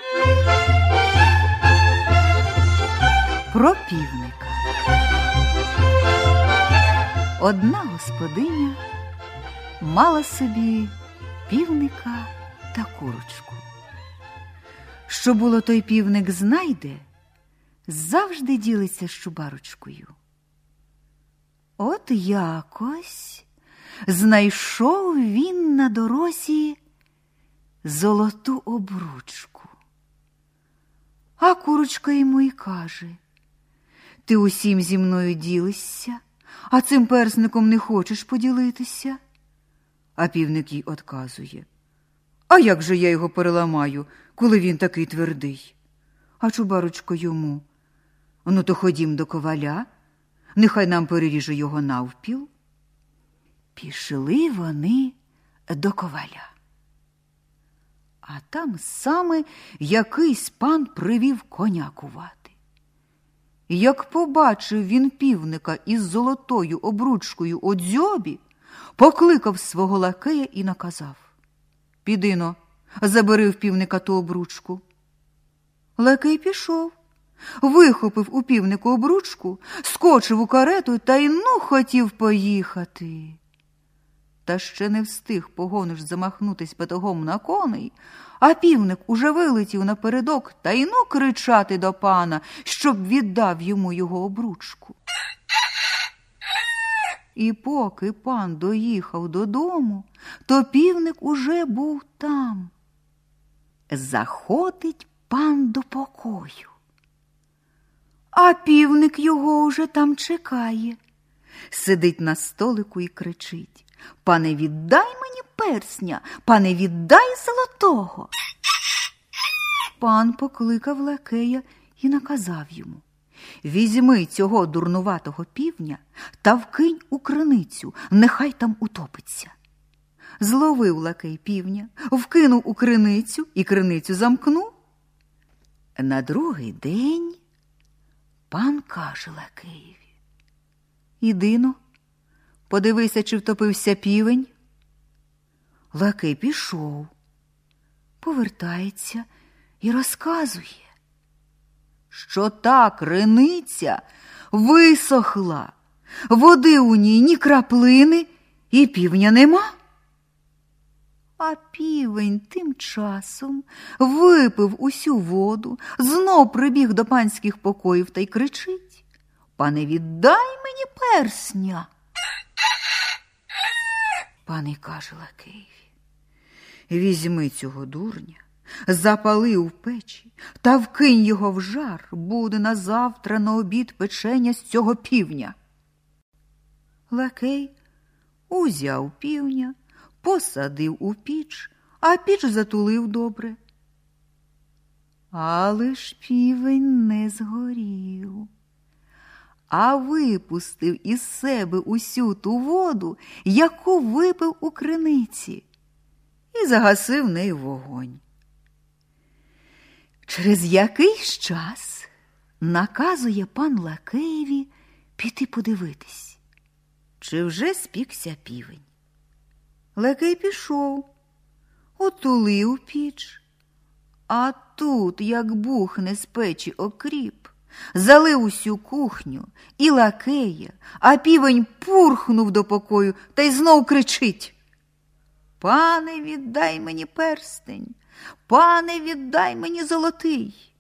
Про півника. Одна господиня мала собі півника та курочку. Що було той півник знайде, завжди ділиться з чубарочкою. От якось знайшов він на дорозі золоту обручку. А курочка йому й каже: «Ти усім зі мною ділишся, а цим персником не хочеш поділитися?» А півник їй одказує: «А як же я його переламаю, коли він такий твердий?» А чубарочка йому: «Ну, то ходім до коваля, нехай нам переріже його навпіл». Пішли вони до коваля. А там саме якийсь пан привів коня кувати. Як побачив він півника із золотою обручкою у дзьобі, покликав свого лакея і наказав: «Піди-но, забери в півника ту обручку». Лакей пішов, вихопив у півнику обручку, скочив у карету та й хотів поїхати. Та ще не встиг погониш замахнутись батогом на коней, а півник уже вилетів напередок та й кричати до пана, щоб віддав йому його обручку. І поки пан доїхав додому, то півник уже був там. Заходить пан до покою. А півник його уже там чекає. Сидить на столику і кричить: «Пане, віддай мені персня! Пане, віддай золотого!» Пан покликав лакея і наказав йому: «Візьми цього дурнуватого півня та вкинь у криницю, нехай там утопиться». Зловив лакей півня, вкинув у криницю і криницю замкнув. На другий день пан каже лакеєві: «Іди-но, подивися, чи втопився півень». Лакей пішов, повертається і розказує, що та криниця висохла, води у ній ні краплини, і півня нема. А півень тим часом випив усю воду, знов прибіг до панських покоїв та й кричить: «Пане, віддай мені персня!» Пан і каже лакеєві: «Візьми цього дурня, запали у печі та вкинь його в жар, буде на завтра на обід печеня з цього півня». Лакей узяв півня, посадив у піч, а піч затулив добре. Але ж півень не згорів, а випустив із себе усю ту воду, яку випив у криниці, і загасив нею вогонь. Через якийсь час наказує пан лакеєві піти подивитись, чи вже спікся півень. Лакей пішов, отулив піч, а тут, як бухне з печі окріп, залив усю кухню і лакея, а півень пурхнув до покою та й знов кричить: «Пане, віддай мені перстень! Пане, віддай мені золотий!»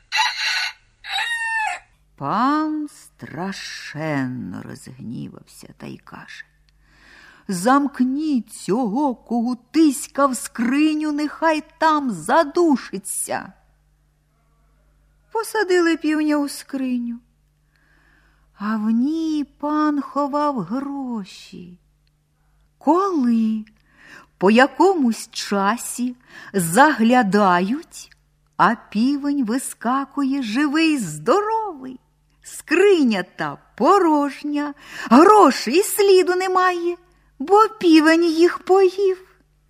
Пан страшенно розгнівався та й каже: «Замкніть цього когутиська в скриню, нехай там задушиться». Посадили півня у скриню, а в ній пан ховав гроші. Коли по якомусь часі заглядають, а півень вискакує живий, здоровий, скриня та порожня, грошей і сліду немає, бо півень їх поїв.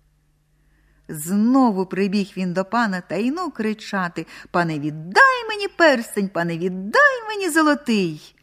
Знову прибіг він до пана та й кричати: «Пане, віддай мені перстень, пане, віддай мені золотий!»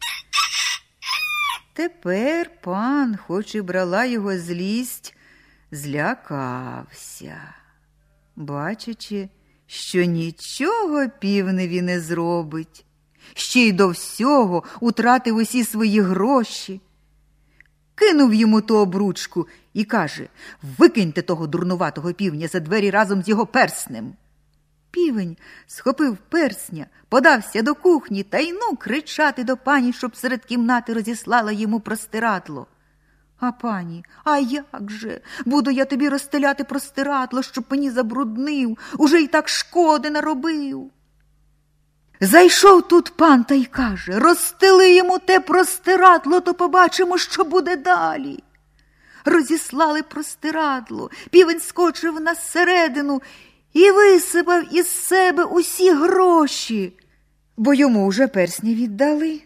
Тепер пан, хоч і брала його злість, злякався, бачачи, що нічого півневі не зробить. Ще й до всього утратив усі свої гроші. Кинув йому ту обручку і каже: «Викиньте того дурнуватого півня за двері разом з його перснем». Півень схопив персня, подався до кухні та й кричати до пані, щоб серед кімнати розіслала йому простирадло. А пані: «А як же? Буду я тобі розстеляти простирадло, щоб мені забруднив, уже й так шкоди наробив». Зайшов тут пан та й каже: «Розстели йому те простирадло, то побачимо, що буде далі». Розіслали простирадло, півень скочив на середину і висипав із себе усі гроші, бо йому вже персня віддали.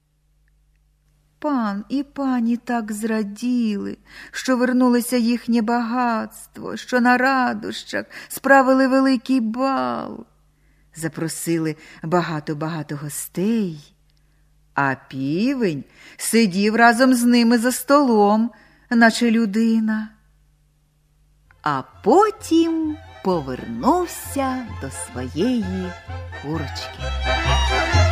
Пан і пані так зраділи, що вернулося їхнє багатство, що на радощах справили великий бал. Запросили багато-багато гостей, а півень сидів разом з ними за столом, наче людина. А потім повернувся до своєї курочки.